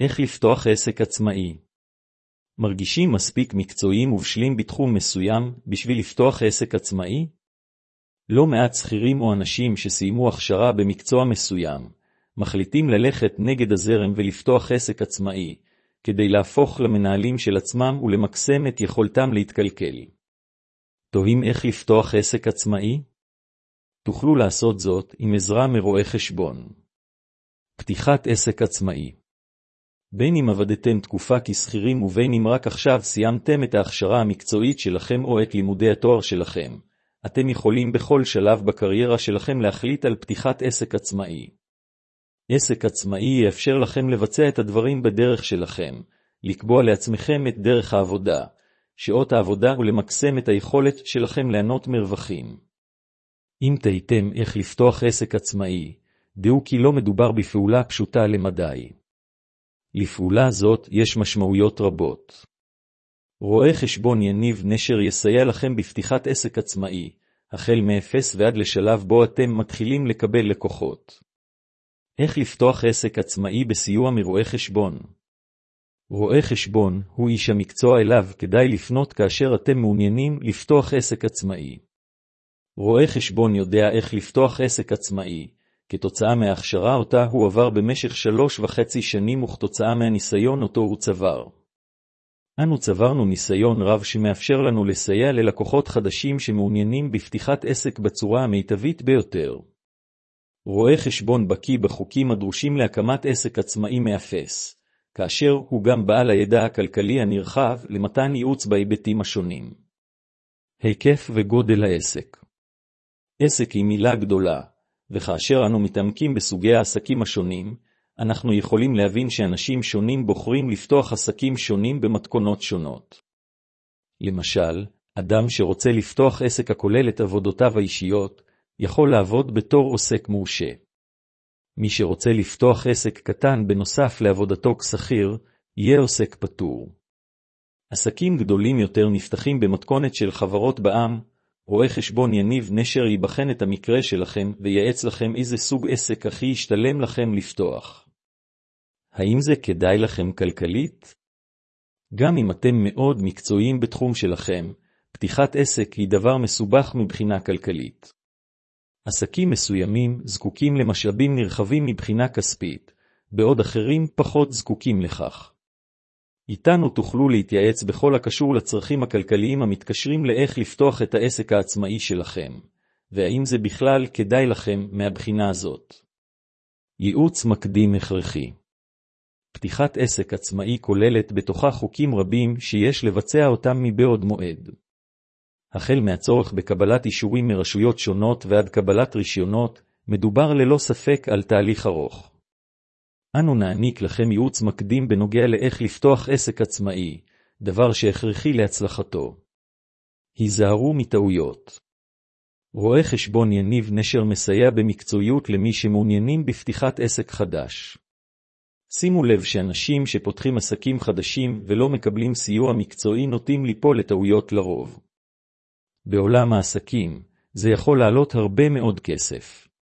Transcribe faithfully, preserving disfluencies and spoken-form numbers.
איך לפתוח עסק עצמאי? מרגישים מספיק מקצועיים ובשלים בתחום מסוים בשביל לפתוח עסק עצמאי? לא מעט שכירים או אנשים שסיימו הכשרה במקצוע מסוים, מחליטים ללכת נגד הזרם ולפתוח עסק עצמאי, כדי להפוך למנהלים של עצמם ולמקסם את יכולתם להתקלקל. תוהים איך לפתוח עסק עצמאי? תוכלו לעשות זאת עם עזרה מרואה חשבון. פתיחת עסק עצמאי. בין אם עבדתם תקופה כשכירים ובין אם רק עכשיו סיימתם את ההכשרה המקצועית שלכם או את לימודי התואר שלכם, אתם יכולים בכל שלב בקריירה שלכם להחליט על פתיחת עסק עצמאי. עסק עצמאי יאפשר לכם לבצע את הדברים בדרך שלכם, לקבוע לעצמכם את דרך העבודה, שעות העבודה ולמקסם את היכולת שלכם ליהנות מרווחים. אם תהיתם איך לפתוח עסק עצמאי, דעו כי לא מדובר בפעולה פשוטה למדי. לפעולה זאת יש משמעויות רבות. רואה חשבון יניב נשר יסייע לכם בפתיחת עסק עצמאי, החל מאפס ועד לשלב בו אתם מתחילים לקבל לקוחות. איך לפתוח עסק עצמאי בסיוע מרואה חשבון? רואה חשבון הוא איש המקצוע אליו כדאי לפנות כאשר אתם מעוניינים לפתוח עסק עצמאי. רואה חשבון יודע איך לפתוח עסק עצמאי, כתוצאה מההכשרה אותה הוא עבר במשך שלוש וחצי שנים וכתוצאה מהניסיון אותו הוא צבר. אנו צברנו ניסיון רב שמאפשר לנו לסייע ללקוחות חדשים שמעוניינים בפתיחת עסק בצורה המיטבית ביותר. רואה חשבון בקיא בחוקים הדרושים להקמת עסק עצמאי מאפס, כאשר הוא גם בעל הידע הכלכלי הנרחב למתן ייעוץ בהיבטים השונים. היקף וגודל העסק. עסק היא מילה גדולה, וכאשר אנו מתעמקים בסוגי העסקים השונים, אנחנו יכולים להבין שאנשים שונים בוחרים לפתוח עסקים שונים במתכונות שונות. למשל, אדם שרוצה לפתוח עסק הכולל את עבודותיו האישיות, יכול לעבוד בתור עוסק מורשה. מי שרוצה לפתוח עסק קטן בנוסף לעבודתו כשכיר, יהיה עוסק פטור. עסקים גדולים יותר נפתחים במתכונת של חברות בע"מ. רואה חשבון יניב נשר יבחן את המקרה שלכם וייעץ לכם איזה סוג עסק הכי ישתלם לכם לפתוח. האם זה כדאי לכם כלכלית? גם אם אתם מאוד מקצועיים בתחום שלכם, פתיחת עסק היא דבר מסובך מבחינה כלכלית. עסקים מסוימים זקוקים למשאבים נרחבים מבחינה כספית, בעוד אחרים פחות זקוקים לכך. איתנו תוכלו להתייעץ בכל הקשור לצרכים הכלכליים המתקשרים לאיך לפתוח את העסק העצמאי שלכם, והאם זה בכלל כדאי לכם מהבחינה הזאת. ייעוץ מקדים הכרחי. פתיחת עסק עצמאי כוללת בתוכה חוקים רבים שיש לבצע אותם מבעוד מועד. החל מהצורך בקבלת אישורים מרשויות שונות ועד קבלת רישיונות, מדובר ללא ספק על תהליך ארוך. אנו נעניק לכם ייעוץ מקדים בנוגע לאיך לפתוח עסק עצמאי, דבר שהכרחי להצלחתו. היזהרו מטעויות. רואה חשבון יניב נשר מסייע במקצועיות למי שמעוניינים בפתיחת עסק חדש. שימו לב שאנשים שפותחים עסקים חדשים ולא מקבלים סיוע מקצועי נוטים ליפול לטעויות לרוב. בעולם העסקים, זה יכול לעלות הרבה מאוד כסף.